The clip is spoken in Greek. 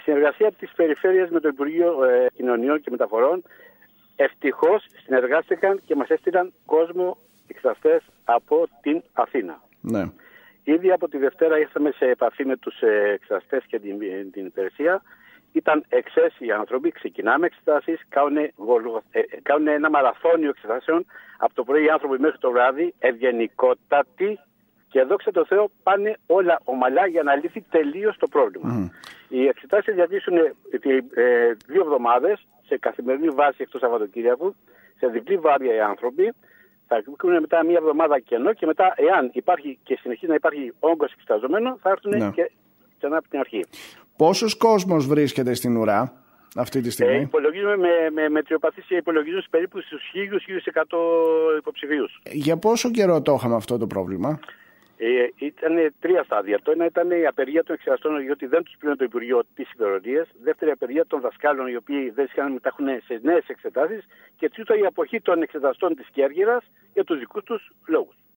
συνεργασία της Περιφέρειας με το Υπουργείο Κοινωνιών και Μεταφορών, ευτυχώς συνεργάστηκαν και μας έστειλαν κόσμο εξεταστές από την Αθήνα. Ναι. Ήδη από τη Δευτέρα ήρθαμε σε επαφή με τους εξεταστές και την υπηρεσία. Ήταν εξαίσιοι άνθρωποι, ξεκινάμε εξετάσεις, κάνουν ένα μαραθώνιο εξετάσεων από το πρωί οι άνθρωποι μέχρι το βράδυ, ευγενικότατοι, και δόξα τω Θεώ πάνε όλα ομαλά για να λύθει τελείως το πρόβλημα. Οι εξετάσεις διαρκήσουν 2 εβδομάδες σε καθημερινή βάση εκτός Σαββατοκύριακου, σε διπλή βάρδια οι άνθρωποι. Θα έχουν μετά 1 εβδομάδα κενό και μετά, εάν υπάρχει και συνεχίζει να υπάρχει όγκος εξεταζόμενο, θα έρθουν και ξανά από την αρχή. Πόσος κόσμος βρίσκεται στην ουρά αυτή τη στιγμή? Υπολογίζουμε με μετριοπαθήσεις, υπολογίζουμε περίπου στους 1.000-1.100 υποψηφίους. Για πόσο καιρό το είχαμε αυτό το πρόβλημα? Ήταν 3 στάδια. Το ένα ήταν η απεργία των εξεταστών, γιατί δεν τους πλήρωνε το Υπουργείο τις υπερορίες. Δεύτερη, απεργία των δασκάλων, οι οποίοι δεν είχαν μετάχουν σε νέες εξετάσεις. Και τρίτο, η αποχή των εξεταστών της Κέρκυρας για τους δικούς τους λόγους.